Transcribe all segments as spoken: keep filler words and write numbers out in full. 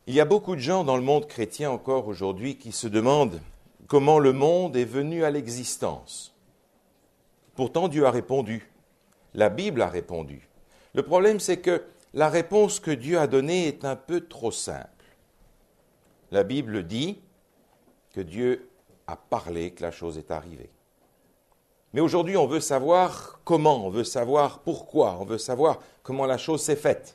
Il y a beaucoup de gens dans le monde chrétien encore aujourd'hui qui se demandent comment le monde est venu à l'existence. Pourtant, Dieu a répondu. La Bible a répondu. Le problème, c'est que la réponse que Dieu a donnée est un peu trop simple. La Bible dit que Dieu a parlé, que la chose est arrivée. Mais aujourd'hui, on veut savoir comment, on veut savoir pourquoi, on veut savoir comment la chose s'est faite.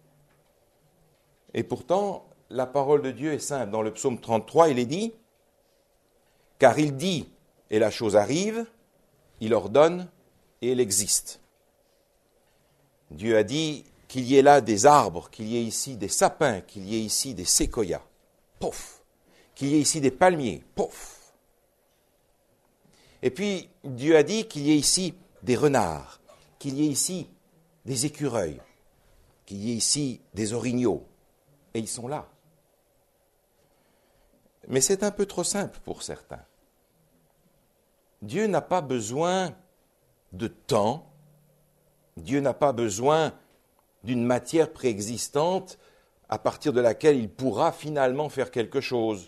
Et pourtant, la parole de Dieu est simple. Dans le psaume trente-trois, il est dit « Car il dit, et la chose arrive, il ordonne, et elle existe. » Dieu a dit qu'il y ait là des arbres, qu'il y ait ici des sapins, qu'il y ait ici des séquoias. Pouf! Qu'il y ait ici des palmiers. Pouf! Et puis, Dieu a dit qu'il y ait ici des renards, qu'il y ait ici des écureuils, qu'il y ait ici des orignaux. Et ils sont là. Mais c'est un peu trop simple pour certains. Dieu n'a pas besoin de temps. Dieu n'a pas besoin d'une matière préexistante à partir de laquelle il pourra finalement faire quelque chose.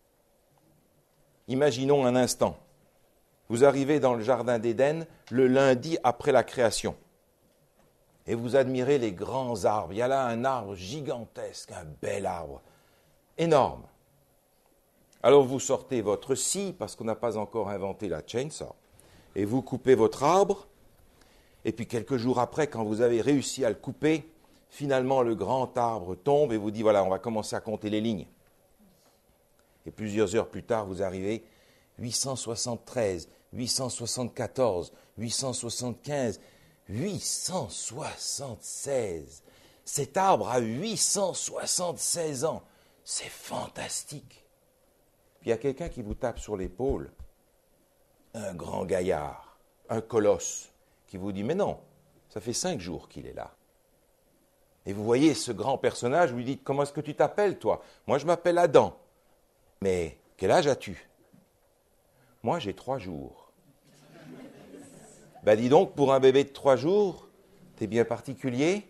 Imaginons un instant. Vous arrivez dans le jardin d'Éden le lundi après la création. Et vous admirez les grands arbres. Il y a là un arbre gigantesque, un bel arbre, énorme. Alors vous sortez votre scie, parce qu'on n'a pas encore inventé la chainsaw, et vous coupez votre arbre, et puis quelques jours après, quand vous avez réussi à le couper, finalement le grand arbre tombe et vous dit, voilà, on va commencer à compter les lignes. Et plusieurs heures plus tard, vous arrivez huit cent soixante-treize, huit cent soixante-quatorze, huit cent soixante-quinze, huit cent soixante-seize. Cet arbre a huit cent soixante-seize ans. C'est fantastique. Puis il y a quelqu'un qui vous tape sur l'épaule, un grand gaillard, un colosse, qui vous dit, mais non, ça fait cinq jours qu'il est là. Et vous voyez ce grand personnage, vous lui dites, comment est-ce que tu t'appelles, toi? Moi, je m'appelle Adam. Mais quel âge as-tu? Moi, j'ai trois jours. Ben dis donc, pour un bébé de trois jours, t'es bien particulier.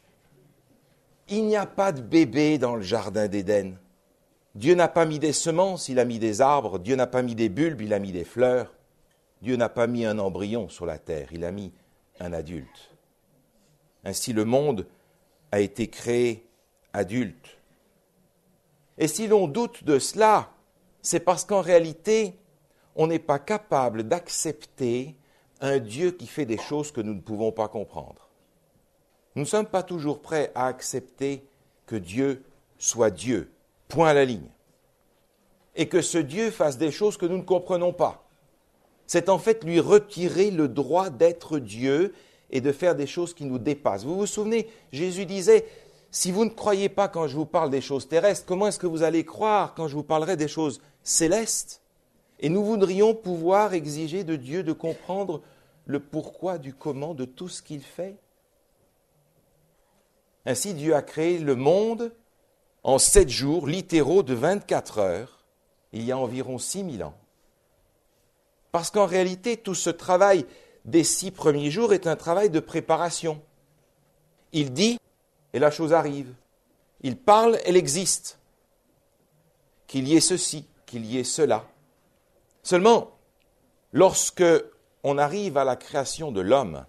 Il n'y a pas de bébé dans le jardin d'Éden. Dieu n'a pas mis des semences, il a mis des arbres. Dieu n'a pas mis des bulbes, il a mis des fleurs. Dieu n'a pas mis un embryon sur la terre, il a mis un adulte. Ainsi, le monde a été créé adulte. Et si l'on doute de cela, c'est parce qu'en réalité, on n'est pas capable d'accepter un Dieu qui fait des choses que nous ne pouvons pas comprendre. Nous ne sommes pas toujours prêts à accepter que Dieu soit Dieu, point à la ligne, et que ce Dieu fasse des choses que nous ne comprenons pas. C'est en fait lui retirer le droit d'être Dieu et de faire des choses qui nous dépassent. Vous vous souvenez, Jésus disait, si vous ne croyez pas quand je vous parle des choses terrestres, comment est-ce que vous allez croire quand je vous parlerai des choses célestes? Et nous voudrions pouvoir exiger de Dieu de comprendre le pourquoi du comment de tout ce qu'il fait. Ainsi, Dieu a créé le monde en sept jours littéraux de vingt-quatre heures, il y a environ six mille ans. Parce qu'en réalité, tout ce travail des six premiers jours est un travail de préparation. Il dit, et la chose arrive. Il parle, elle existe. Qu'il y ait ceci, qu'il y ait cela. Seulement, lorsque on arrive à la création de l'homme,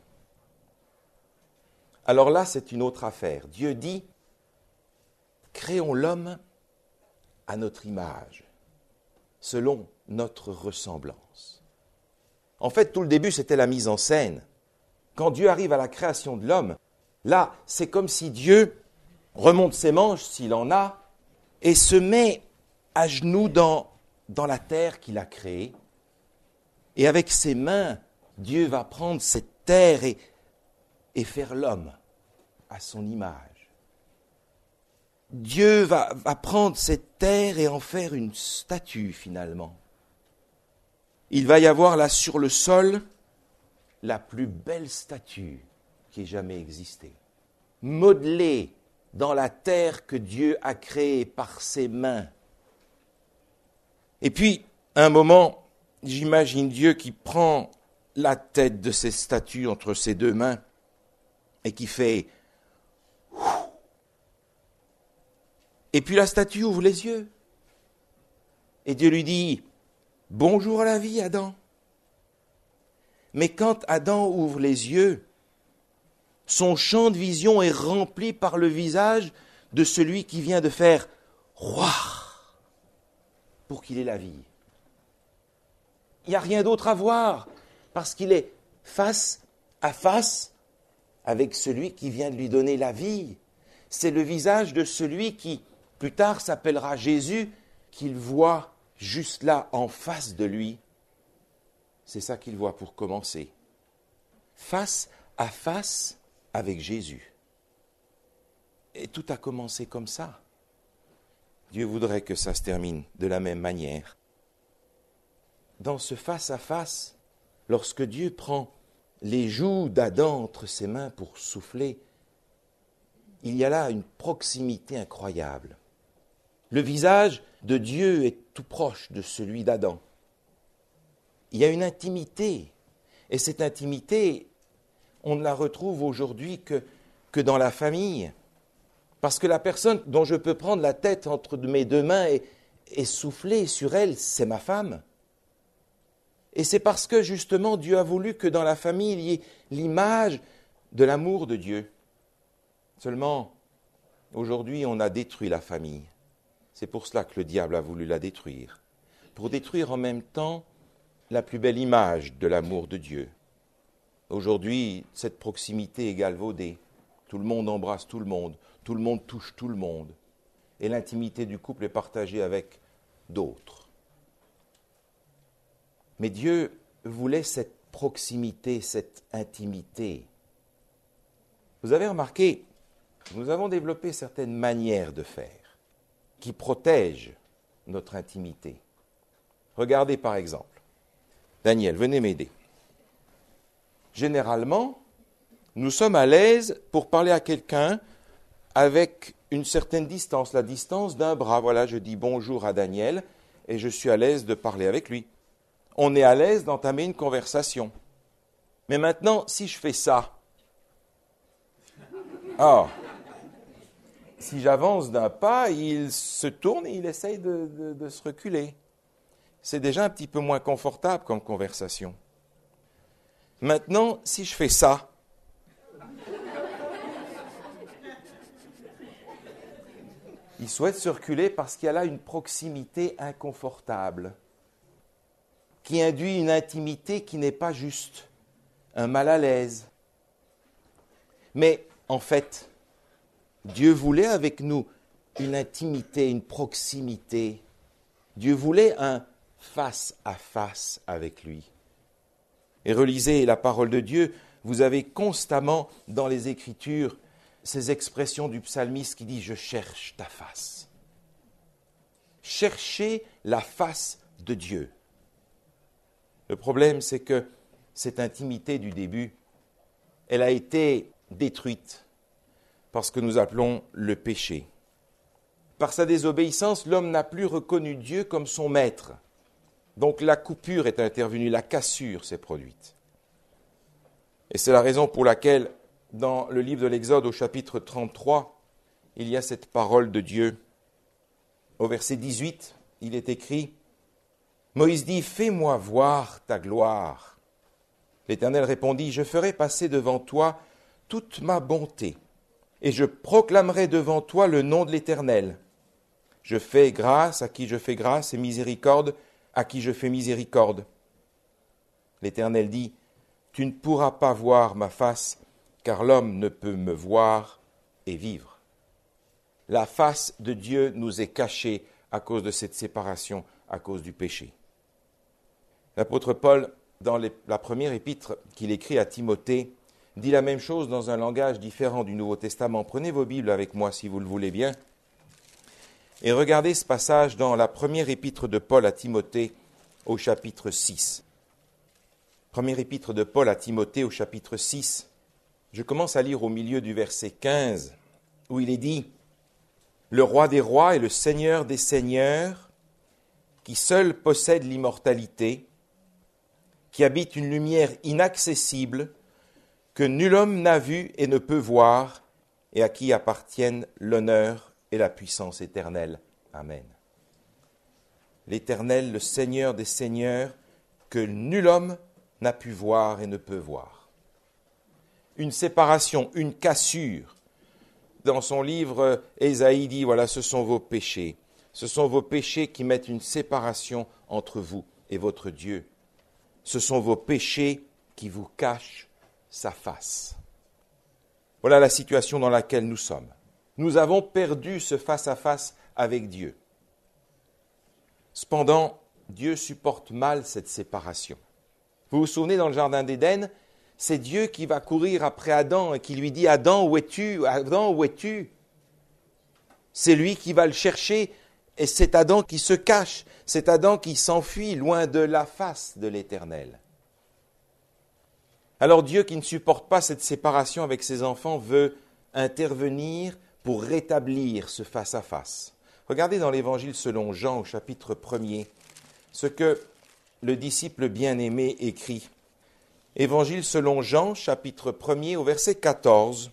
alors là, c'est une autre affaire. Dieu dit, créons l'homme à notre image, selon notre ressemblance. En fait, tout le début, c'était la mise en scène. Quand Dieu arrive à la création de l'homme, là, c'est comme si Dieu remonte ses manches, s'il en a, et se met à genoux dans, dans la terre qu'il a créée. Et avec ses mains, Dieu va prendre cette terre et, et faire l'homme à son image. Dieu va, va prendre cette terre et en faire une statue, finalement. Il va y avoir là sur le sol la plus belle statue qui ait jamais existé, modelée dans la terre que Dieu a créée par ses mains. Et puis, à un moment, j'imagine Dieu qui prend la tête de cette statue entre ses deux mains et qui fait Et puis la statue ouvre les yeux. Et Dieu lui dit, « Bonjour à la vie, Adam. » Mais quand Adam ouvre les yeux, son champ de vision est rempli par le visage de celui qui vient de faire « roi » pour qu'il ait la vie. Il n'y a rien d'autre à voir, parce qu'il est face à face avec celui qui vient de lui donner la vie. C'est le visage de celui qui, plus tard, s'appellera Jésus, qu'il voit juste là, en face de lui. C'est ça qu'il voit pour commencer. Face à face avec Jésus. Et tout a commencé comme ça. Dieu voudrait que ça se termine de la même manière. Dans ce face-à-face, lorsque Dieu prend les joues d'Adam entre ses mains pour souffler, il y a là une proximité incroyable. Le visage de Dieu est tout proche de celui d'Adam. Il y a une intimité, et cette intimité, on ne la retrouve aujourd'hui que, que dans la famille. Parce que la personne dont je peux prendre la tête entre mes deux mains et, et souffler sur elle, c'est ma femme. Et c'est parce que justement Dieu a voulu que dans la famille, il y ait l'image de l'amour de Dieu. Seulement, aujourd'hui, on a détruit la famille. C'est pour cela que le diable a voulu la détruire. Pour détruire en même temps la plus belle image de l'amour de Dieu. Aujourd'hui, cette proximité est galvaudée. Tout le monde embrasse tout le monde. Tout le monde touche tout le monde. Et l'intimité du couple est partagée avec d'autres. Mais Dieu voulait cette proximité, cette intimité. Vous avez remarqué, nous avons développé certaines manières de faire qui protègent notre intimité. Regardez par exemple, Daniel, venez m'aider. Généralement, nous sommes à l'aise pour parler à quelqu'un avec une certaine distance, la distance d'un bras. Voilà, je dis bonjour à Daniel et je suis à l'aise de parler avec lui. On est à l'aise d'entamer une conversation. Mais maintenant, si je fais ça, ah, si j'avance d'un pas, il se tourne et il essaye de, de, de se reculer. C'est déjà un petit peu moins confortable comme conversation. Maintenant, si je fais ça, il souhaite se reculer parce qu'il y a là une proximité inconfortable qui induit une intimité qui n'est pas juste, un mal à l'aise. Mais en fait, Dieu voulait avec nous une intimité, une proximité. Dieu voulait un face à face avec lui. Et relisez la parole de Dieu, vous avez constamment dans les Écritures ces expressions du psalmiste qui dit « Je cherche ta face ». Cherchez la face de Dieu. Le problème, c'est que cette intimité du début, elle a été détruite par ce que nous appelons le péché. Par sa désobéissance, l'homme n'a plus reconnu Dieu comme son maître. Donc la coupure est intervenue, la cassure s'est produite. Et c'est la raison pour laquelle, dans le livre de l'Exode, au chapitre trente-trois, il y a cette parole de Dieu. Au verset dix-huit, il est écrit « Moïse dit, fais-moi voir ta gloire. » L'Éternel répondit, « Je ferai passer devant toi toute ma bonté, et je proclamerai devant toi le nom de l'Éternel. Je fais grâce à qui je fais grâce, et miséricorde à qui je fais miséricorde. » L'Éternel dit, « Tu ne pourras pas voir ma face, car l'homme ne peut me voir et vivre. » La face de Dieu nous est cachée à cause de cette séparation, à cause du péché. L'apôtre Paul, dans les, la première épître qu'il écrit à Timothée, dit la même chose dans un langage différent du Nouveau Testament. Prenez vos Bibles avec moi si vous le voulez bien. Et regardez ce passage dans la première épître de Paul à Timothée au chapitre six. Première épître de Paul à Timothée au chapitre six. Je commence à lire au milieu du verset quinze, où il est dit « Le roi des rois et le seigneur des seigneurs, qui seul possède l'immortalité, qui habite une lumière inaccessible, que nul homme n'a vue et ne peut voir, et à qui appartiennent l'honneur et la puissance éternelle. Amen. L'Éternel, le Seigneur des Seigneurs, que nul homme n'a pu voir et ne peut voir. Une séparation, une cassure. Dans son livre, Ésaïe dit, voilà, ce sont vos péchés. Ce sont vos péchés qui mettent une séparation entre vous et votre Dieu. Ce sont vos péchés qui vous cachent sa face. Voilà la situation dans laquelle nous sommes. Nous avons perdu ce face-à-face avec Dieu. Cependant, Dieu supporte mal cette séparation. Vous vous souvenez, dans le jardin d'Éden, c'est Dieu qui va courir après Adam et qui lui dit « Adam, où es-tu ? Adam, où es-tu » C'est lui qui va le chercher et c'est Adam qui se cache, c'est Adam qui s'enfuit loin de la face de l'Éternel. Alors Dieu, qui ne supporte pas cette séparation avec ses enfants, veut intervenir pour rétablir ce face-à-face. Regardez dans l'Évangile selon Jean au chapitre premier, ce que le disciple bien-aimé écrit. Évangile selon Jean, chapitre premier, au verset quatorze.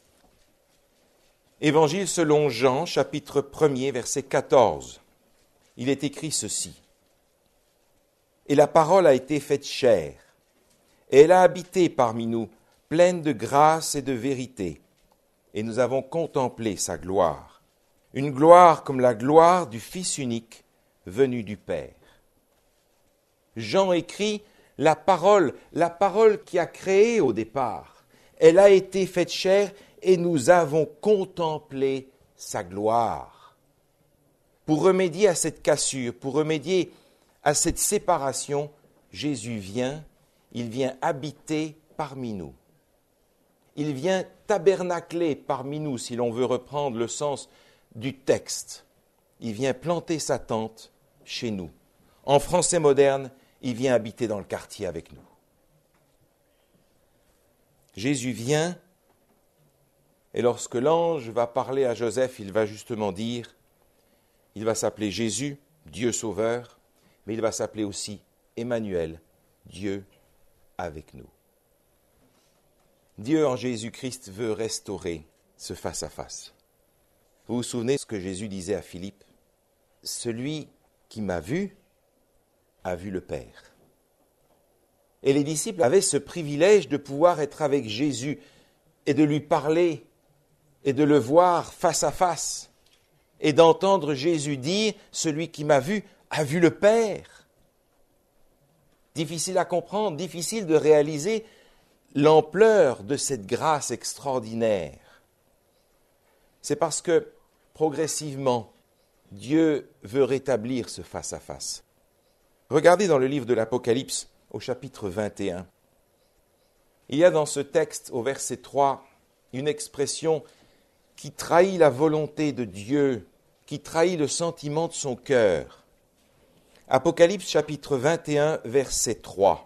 Évangile selon Jean, chapitre premier, verset quatorze. Il est écrit ceci. « Et la parole a été faite chair, et elle a habité parmi nous, pleine de grâce et de vérité, et nous avons contemplé sa gloire, une gloire comme la gloire du Fils unique venu du Père. » Jean écrit la parole, la parole qui a créé au départ. Elle a été faite chair et nous avons contemplé sa gloire. Pour remédier à cette cassure, pour remédier à cette séparation, Jésus vient, il vient habiter parmi nous. Il vient tabernacler parmi nous, si l'on veut reprendre le sens du texte. Il vient planter sa tente chez nous. En français moderne, il vient habiter dans le quartier avec nous. Jésus vient, et lorsque l'ange va parler à Joseph, il va justement dire, il va s'appeler Jésus, Dieu sauveur, mais il va s'appeler aussi Emmanuel, Dieu avec nous. Dieu en Jésus-Christ veut restaurer ce face-à-face. Vous vous souvenez ce que Jésus disait à Philippe ? Celui qui m'a vu a vu le Père. Et les disciples avaient ce privilège de pouvoir être avec Jésus et de lui parler et de le voir face à face et d'entendre Jésus dire « Celui qui m'a vu a vu le Père ». Difficile à comprendre, difficile de réaliser l'ampleur de cette grâce extraordinaire. C'est parce que progressivement, Dieu veut rétablir ce face-à-face. Regardez dans le livre de l'Apocalypse, au chapitre vingt et un. Il y a dans ce texte, au verset trois, une expression qui trahit la volonté de Dieu, qui trahit le sentiment de son cœur. Apocalypse chapitre vingt et un, verset trois.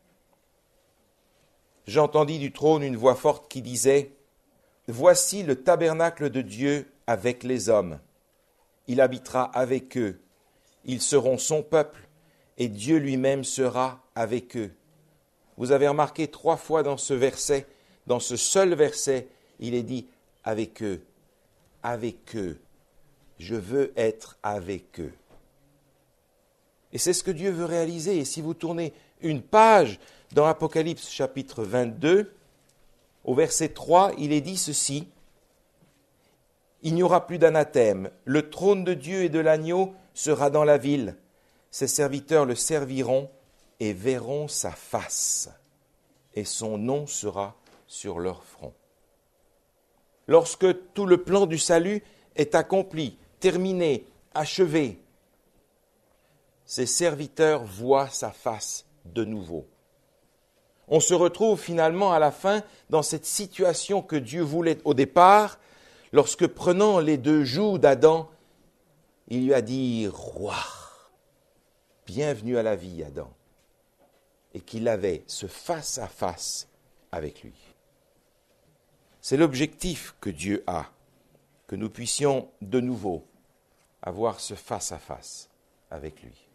J'entendis du trône une voix forte qui disait « Voici le tabernacle de Dieu avec les hommes. Il habitera avec eux. Ils seront son peuple. Et Dieu lui-même sera avec eux. » Vous avez remarqué trois fois dans ce verset, dans ce seul verset, il est dit « avec eux, avec eux, je veux être avec eux ». Et c'est ce que Dieu veut réaliser. Et si vous tournez une page dans Apocalypse chapitre vingt-deux, au verset trois, il est dit ceci « Il n'y aura plus d'anathème, le trône de Dieu et de l'agneau sera dans la ville. Ses serviteurs le serviront et verront sa face, et son nom sera sur leur front. » Lorsque tout le plan du salut est accompli, terminé, achevé, ses serviteurs voient sa face de nouveau. On se retrouve finalement à la fin dans cette situation que Dieu voulait au départ, lorsque prenant les deux joues d'Adam, il lui a dit « Roi ». Bienvenue à la vie, Adam, et qu'il avait ce face-à-face avec lui. C'est l'objectif que Dieu a, que nous puissions de nouveau avoir ce face-à-face avec lui.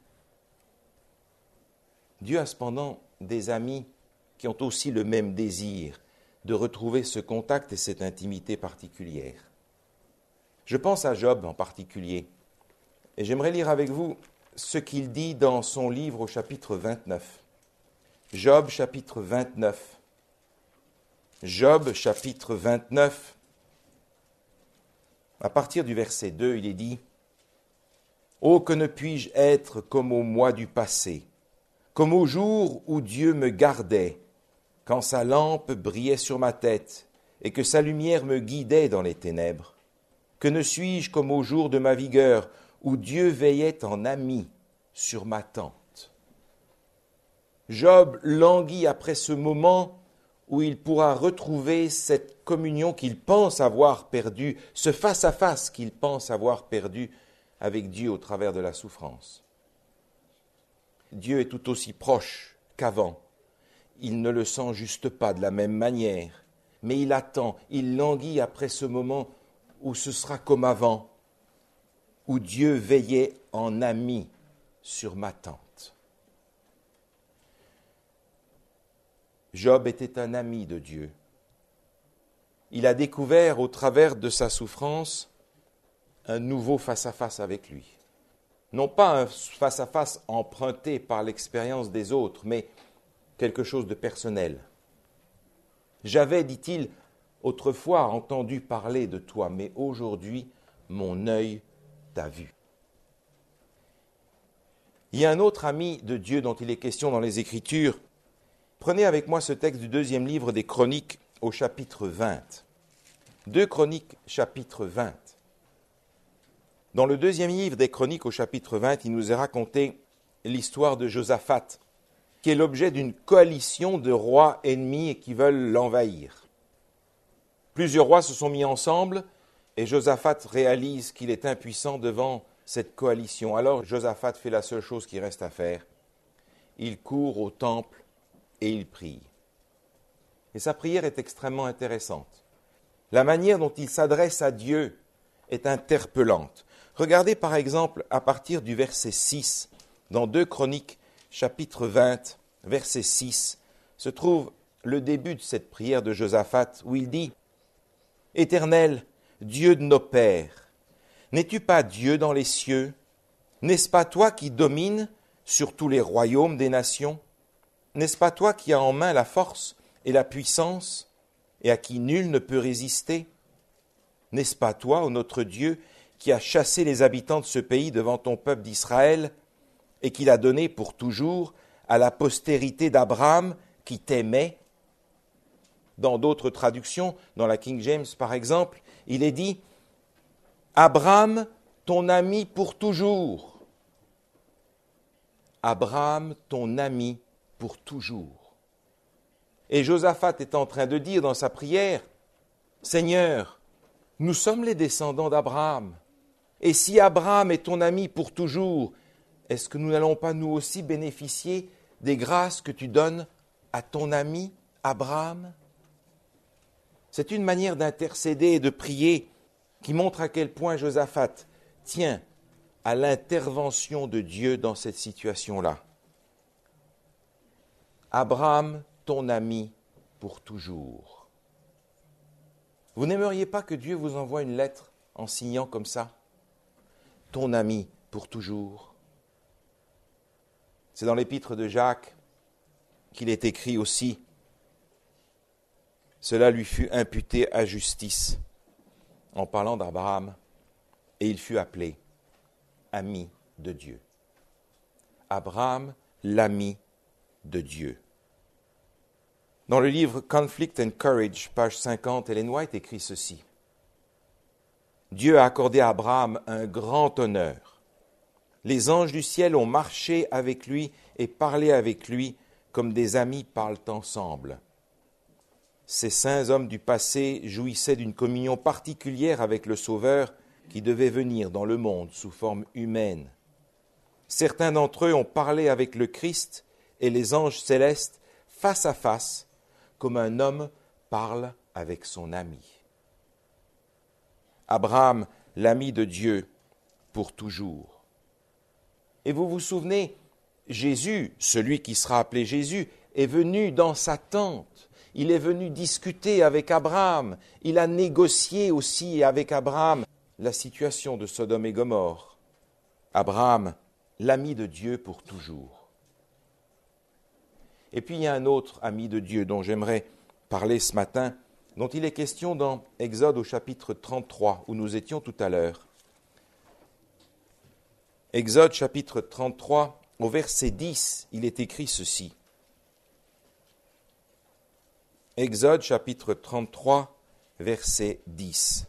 Dieu a cependant des amis qui ont aussi le même désir de retrouver ce contact et cette intimité particulière. Je pense à Job en particulier. Et j'aimerais lire avec vous ce qu'il dit dans son livre au chapitre vingt-neuf. Job, chapitre vingt-neuf. Job, chapitre vingt-neuf. À partir du verset deux, il est dit « Oh, que ne puis-je être comme au mois du passé, comme au jour où Dieu me gardait, quand sa lampe brillait sur ma tête et que sa lumière me guidait dans les ténèbres. Que ne suis-je comme au jour de ma vigueur, où Dieu veillait en ami sur ma tente. » Job languit après ce moment où il pourra retrouver cette communion qu'il pense avoir perdue, ce face-à-face qu'il pense avoir perdu avec Dieu au travers de la souffrance. Dieu est tout aussi proche qu'avant. Il ne le sent juste pas de la même manière, mais il attend, il languit après ce moment où ce sera comme avant, où Dieu veillait en ami sur ma tente. Job était un ami de Dieu. Il a découvert au travers de sa souffrance un nouveau face-à-face avec lui. Non pas un face-à-face emprunté par l'expérience des autres, mais quelque chose de personnel. J'avais, dit-il, autrefois entendu parler de toi, mais aujourd'hui, mon œil t'a vu. Il y a un autre ami de Dieu dont il est question dans les Écritures. Prenez avec moi ce texte du deuxième livre des Chroniques au chapitre vingt. Deux Chroniques, chapitre vingt. Dans le deuxième livre des Chroniques au chapitre vingt, il nous est raconté l'histoire de Josaphat, qui est l'objet d'une coalition de rois ennemis qui veulent l'envahir. Plusieurs rois se sont mis ensemble et Josaphat réalise qu'il est impuissant devant cette coalition. Alors Josaphat fait la seule chose qui reste à faire. Il court au temple et il prie. Et sa prière est extrêmement intéressante. La manière dont il s'adresse à Dieu est interpellante. Regardez par exemple à partir du verset six, dans deux Chroniques, chapitre vingt, verset six, se trouve le début de cette prière de Josaphat où il dit « Éternel, Dieu de nos pères, n'es-tu pas Dieu dans les cieux? N'est-ce pas toi qui domines sur tous les royaumes des nations? N'est-ce pas toi qui as en main la force et la puissance et à qui nul ne peut résister? N'est-ce pas toi, ô notre Dieu, qui as chassé les habitants de ce pays devant ton peuple d'Israël et qui l'a donné pour toujours à la postérité d'Abraham qui t'aimait? » Dans d'autres traductions, dans la King James par exemple, il est dit « Abraham, ton ami pour toujours. » Abraham, ton ami pour toujours. Et Josaphat est en train de dire dans sa prière « Seigneur, nous sommes les descendants d'Abraham. Et si Abraham est ton ami pour toujours, est-ce que nous n'allons pas nous aussi bénéficier des grâces que tu donnes à ton ami Abraham ?» C'est une manière d'intercéder et de prier qui montre à quel point Josaphat tient à l'intervention de Dieu dans cette situation-là. Abraham, ton ami pour toujours. Vous n'aimeriez pas que Dieu vous envoie une lettre en signant comme ça ? Ton ami pour toujours. C'est dans l'épître de Jacques qu'il est écrit aussi. Cela lui fut imputé à justice en parlant d'Abraham et il fut appelé ami de Dieu. Abraham, l'ami de Dieu. Dans le livre Conflict and Courage, page cinquante, Ellen White écrit ceci. Dieu a accordé à Abraham un grand honneur. Les anges du ciel ont marché avec lui et parlé avec lui comme des amis parlent ensemble. Ces saints hommes du passé jouissaient d'une communion particulière avec le Sauveur qui devait venir dans le monde sous forme humaine. Certains d'entre eux ont parlé avec le Christ et les anges célestes face à face, comme un homme parle avec son ami. Abraham, l'ami de Dieu, pour toujours. Et vous vous souvenez, Jésus, celui qui sera appelé Jésus, est venu dans sa tente. Il est venu discuter avec Abraham. Il a négocié aussi avec Abraham la situation de Sodome et Gomorrhe. Abraham, l'ami de Dieu pour toujours. Et puis il y a un autre ami de Dieu dont j'aimerais parler ce matin, dont il est question dans Exode au chapitre trente-trois, où nous étions tout à l'heure. Exode chapitre trente-trois, au verset dix, il est écrit ceci. Exode chapitre trente-trois, verset dix.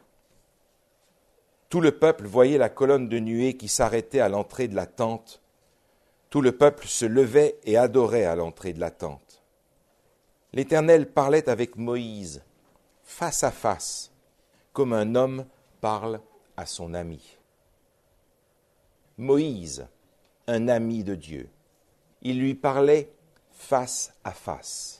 Tout le peuple voyait la colonne de nuée qui s'arrêtait à l'entrée de la tente. Tout le peuple se levait et adorait à l'entrée de la tente. L'Éternel parlait avec Moïse, face à face, comme un homme parle à son ami. Moïse, un ami de Dieu, il lui parlait face à face.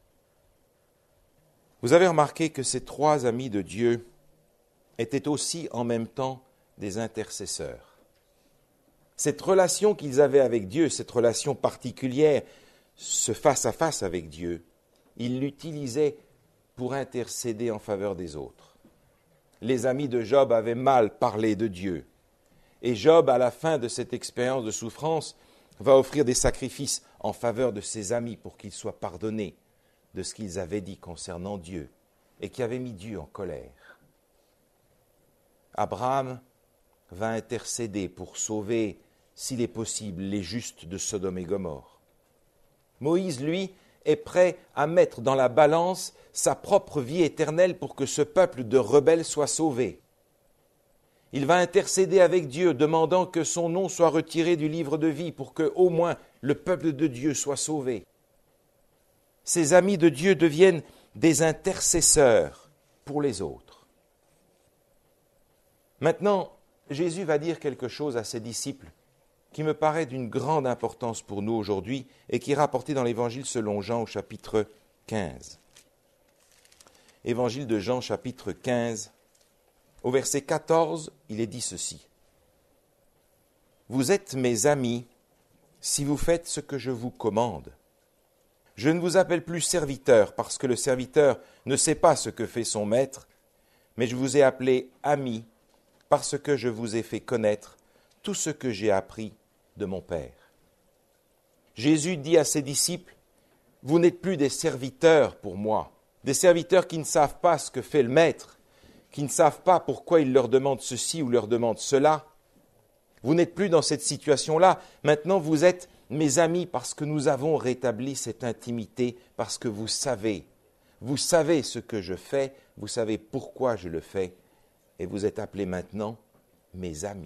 Vous avez remarqué que ces trois amis de Dieu étaient aussi en même temps des intercesseurs. Cette relation qu'ils avaient avec Dieu, cette relation particulière, ce face-à-face avec Dieu, ils l'utilisaient pour intercéder en faveur des autres. Les amis de Job avaient mal parlé de Dieu. Et Job, à la fin de cette expérience de souffrance, va offrir des sacrifices en faveur de ses amis pour qu'ils soient pardonnés de ce qu'ils avaient dit concernant Dieu et qui avait mis Dieu en colère. Abraham va intercéder pour sauver, s'il est possible, les justes de Sodome et Gomorrhe. Moïse, lui, est prêt à mettre dans la balance sa propre vie éternelle pour que ce peuple de rebelles soit sauvé. Il va intercéder avec Dieu, demandant que son nom soit retiré du livre de vie pour que, au moins, le peuple de Dieu soit sauvé. Ces amis de Dieu deviennent des intercesseurs pour les autres. Maintenant, Jésus va dire quelque chose à ses disciples qui me paraît d'une grande importance pour nous aujourd'hui et qui est rapporté dans l'Évangile selon Jean au chapitre quinze. Évangile de Jean chapitre quinze, au verset quatorze, il est dit ceci. « Vous êtes mes amis si vous faites ce que je vous commande. Je ne vous appelle plus serviteur parce que le serviteur ne sait pas ce que fait son maître, mais je vous ai appelé amis parce que je vous ai fait connaître tout ce que j'ai appris de mon Père. » Jésus dit à ses disciples, « Vous n'êtes plus des serviteurs pour moi, des serviteurs qui ne savent pas ce que fait le maître, qui ne savent pas pourquoi il leur demande ceci ou leur demande cela. Vous n'êtes plus dans cette situation-là. Maintenant, vous êtes mes amis parce que nous avons rétabli cette intimité, parce que vous savez, vous savez ce que je fais, vous savez pourquoi je le fais, et vous êtes appelés maintenant mes amis. »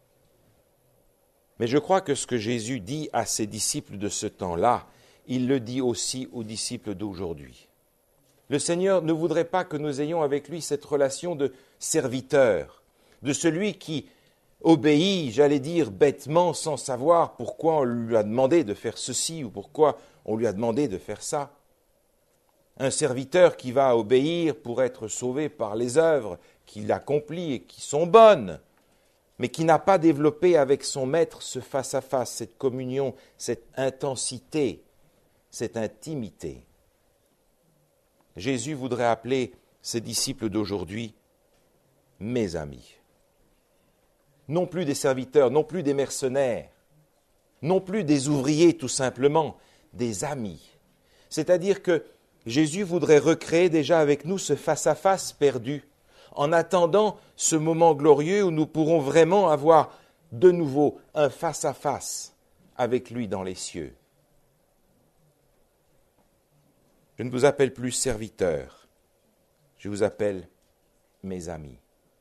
Mais je crois que ce que Jésus dit à ses disciples de ce temps-là, il le dit aussi aux disciples d'aujourd'hui. Le Seigneur ne voudrait pas que nous ayons avec lui cette relation de serviteur, de celui qui obéit, j'allais dire, bêtement, sans savoir pourquoi on lui a demandé de faire ceci ou pourquoi on lui a demandé de faire ça. Un serviteur qui va obéir pour être sauvé par les œuvres qu'il accomplit et qui sont bonnes, mais qui n'a pas développé avec son maître ce face-à-face, cette communion, cette intensité, cette intimité. Jésus voudrait appeler ses disciples d'aujourd'hui mes amis. Non plus des serviteurs, non plus des mercenaires, non plus des ouvriers tout simplement, des amis. C'est-à-dire que Jésus voudrait recréer déjà avec nous ce face-à-face perdu, en attendant ce moment glorieux où nous pourrons vraiment avoir de nouveau un face-à-face avec lui dans les cieux. Je ne vous appelle plus serviteur, je vous appelle mes amis.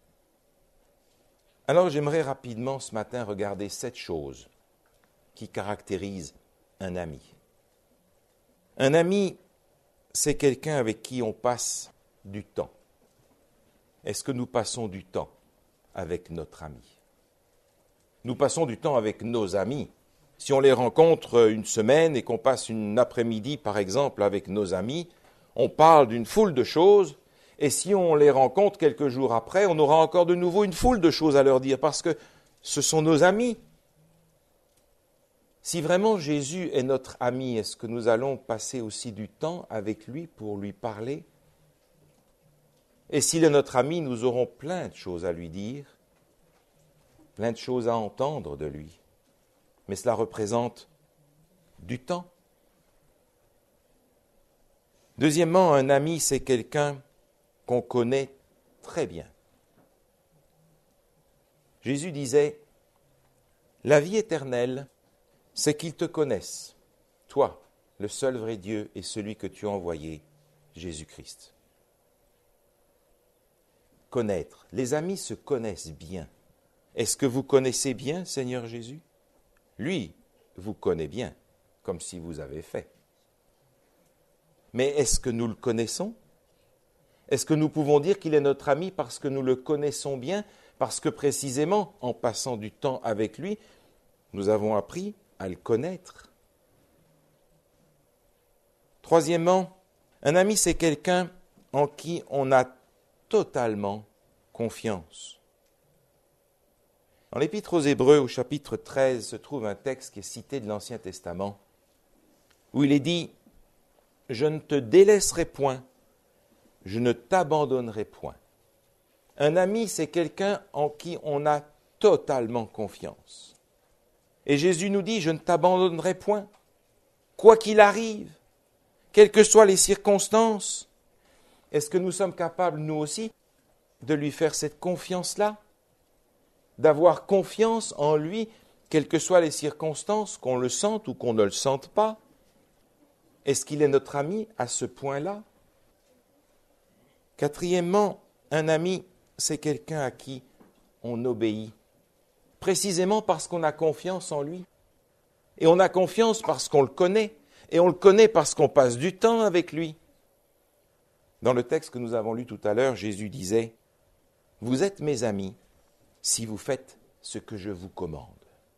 Alors j'aimerais rapidement ce matin regarder sept choses qui caractérisent un ami. Un ami, c'est quelqu'un avec qui on passe du temps. Est-ce que nous passons du temps avec notre ami? Nous passons du temps avec nos amis. Si on les rencontre une semaine et qu'on passe une après-midi, par exemple, avec nos amis, on parle d'une foule de choses, et si on les rencontre quelques jours après, on aura encore de nouveau une foule de choses à leur dire, parce que ce sont nos amis. Si vraiment Jésus est notre ami, est-ce que nous allons passer aussi du temps avec lui pour lui parler? Et s'il est notre ami, nous aurons plein de choses à lui dire, plein de choses à entendre de lui. Mais cela représente du temps. Deuxièmement, un ami, c'est quelqu'un qu'on connaît très bien. Jésus disait, « La vie éternelle, c'est qu'ils te connaissent, toi, le seul vrai Dieu et celui que tu as envoyé, Jésus-Christ. » Connaître. Les amis se connaissent bien. Est-ce que vous connaissez bien Seigneur Jésus? Lui vous connaît bien, comme si vous avez fait. Mais est-ce que nous le connaissons? Est-ce que nous pouvons dire qu'il est notre ami parce que nous le connaissons bien, parce que précisément, en passant du temps avec lui, nous avons appris à le connaître? Troisièmement, un ami, c'est quelqu'un en qui on a totalement confiance. Dans l'Épître aux Hébreux, au chapitre treize, se trouve un texte qui est cité de l'Ancien Testament, où il est dit « Je ne te délaisserai point, je ne t'abandonnerai point. » Un ami, c'est quelqu'un en qui on a totalement confiance. Et Jésus nous dit « Je ne t'abandonnerai point, quoi qu'il arrive, quelles que soient les circonstances. » Est-ce que nous sommes capables, nous aussi, de lui faire cette confiance-là? D'avoir confiance en lui, quelles que soient les circonstances, qu'on le sente ou qu'on ne le sente pas? Est-ce qu'il est notre ami à ce point-là? Quatrièmement, un ami, c'est quelqu'un à qui on obéit, précisément parce qu'on a confiance en lui. Et on a confiance parce qu'on le connaît, et on le connaît parce qu'on passe du temps avec lui. Dans le texte que nous avons lu tout à l'heure, Jésus disait « Vous êtes mes amis si vous faites ce que je vous commande. »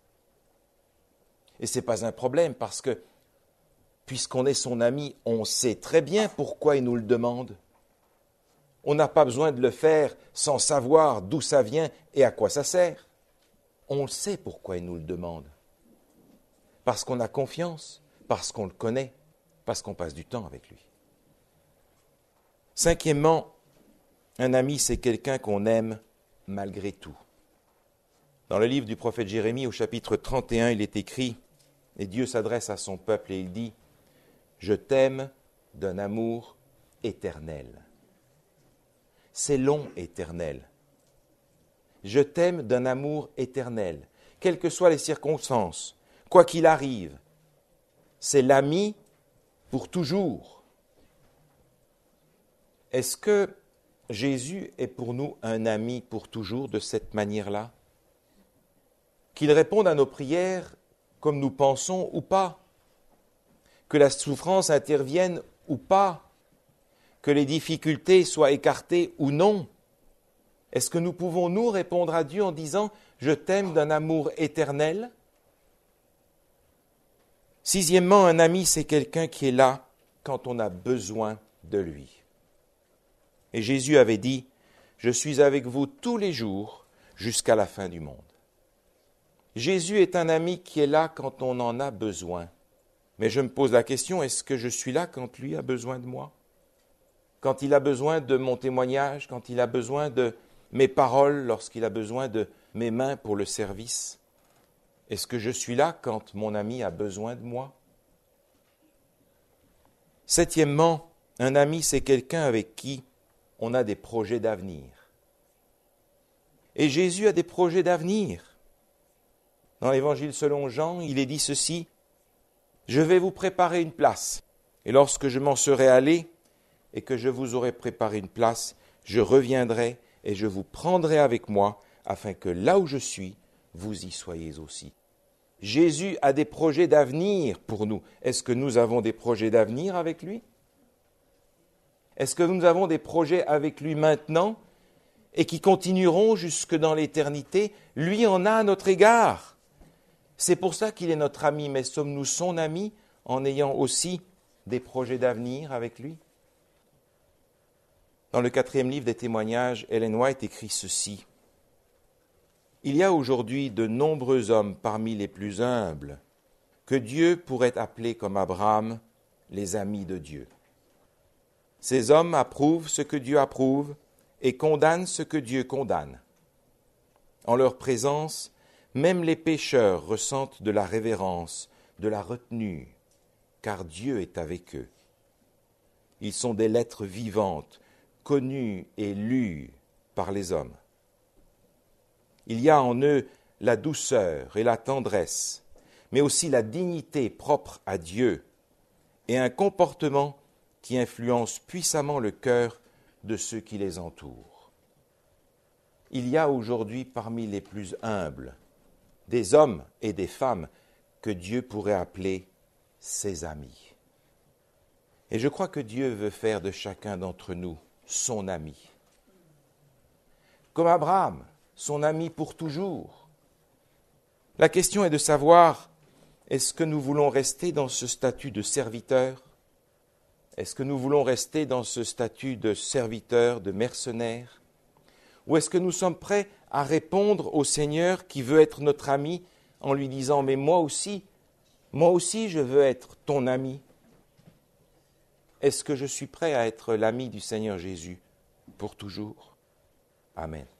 Et ce n'est pas un problème parce que, puisqu'on est son ami, on sait très bien pourquoi il nous le demande. On n'a pas besoin de le faire sans savoir d'où ça vient et à quoi ça sert. On sait pourquoi il nous le demande. Parce qu'on a confiance, parce qu'on le connaît, parce qu'on passe du temps avec lui. Cinquièmement, un ami, c'est quelqu'un qu'on aime malgré tout. Dans le livre du prophète Jérémie, au chapitre trente et un, il est écrit, et Dieu s'adresse à son peuple et il dit « Je t'aime d'un amour éternel. » C'est long, éternel. Je t'aime d'un amour éternel, quelles que soient les circonstances, quoi qu'il arrive. C'est l'ami pour toujours. Est-ce que Jésus est pour nous un ami pour toujours de cette manière-là? Qu'il réponde à nos prières comme nous pensons ou pas? Que la souffrance intervienne ou pas? Que les difficultés soient écartées ou non? Est-ce que nous pouvons nous répondre à Dieu en disant « Je t'aime d'un amour éternel » ? Sixièmement, un ami, c'est quelqu'un qui est là quand on a besoin de lui. Et Jésus avait dit, « Je suis avec vous tous les jours jusqu'à la fin du monde. » Jésus est un ami qui est là quand on en a besoin. Mais je me pose la question, est-ce que je suis là quand lui a besoin de moi? Quand il a besoin de mon témoignage, quand il a besoin de mes paroles, lorsqu'il a besoin de mes mains pour le service? Est-ce que je suis là quand mon ami a besoin de moi? Septièmement, un ami, c'est quelqu'un avec qui on a des projets d'avenir. Et Jésus a des projets d'avenir. Dans l'Évangile selon Jean, il est dit ceci, « Je vais vous préparer une place, et lorsque je m'en serai allé, et que je vous aurai préparé une place, je reviendrai et je vous prendrai avec moi, afin que là où je suis, vous y soyez aussi. » Jésus a des projets d'avenir pour nous. Est-ce que nous avons des projets d'avenir avec lui? Est-ce que nous avons des projets avec lui maintenant et qui continueront jusque dans l'éternité? Lui en a à notre égard. C'est pour ça qu'il est notre ami, mais sommes-nous son ami en ayant aussi des projets d'avenir avec lui? Dans le quatrième livre des témoignages, Ellen White écrit ceci. Il y a aujourd'hui de nombreux hommes parmi les plus humbles que Dieu pourrait appeler comme Abraham les amis de Dieu. Ces hommes approuvent ce que Dieu approuve, et condamnent ce que Dieu condamne. En leur présence, même les pécheurs ressentent de la révérence, de la retenue, car Dieu est avec eux. Ils sont des lettres vivantes, connues et lues par les hommes. Il y a en eux la douceur et la tendresse, mais aussi la dignité propre à Dieu et un comportement qui influence puissamment le cœur de ceux qui les entourent. Il y a aujourd'hui parmi les plus humbles des hommes et des femmes que Dieu pourrait appeler ses amis. Et je crois que Dieu veut faire de chacun d'entre nous son ami. Comme Abraham, son ami pour toujours. La question est de savoir, est-ce que nous voulons rester dans ce statut de serviteur? Est-ce que nous voulons rester dans ce statut de serviteur, de mercenaire? Ou est-ce que nous sommes prêts à répondre au Seigneur qui veut être notre ami en lui disant « Mais moi aussi, moi aussi je veux être ton ami ». Est-ce que je suis prêt à être l'ami du Seigneur Jésus pour toujours? Amen.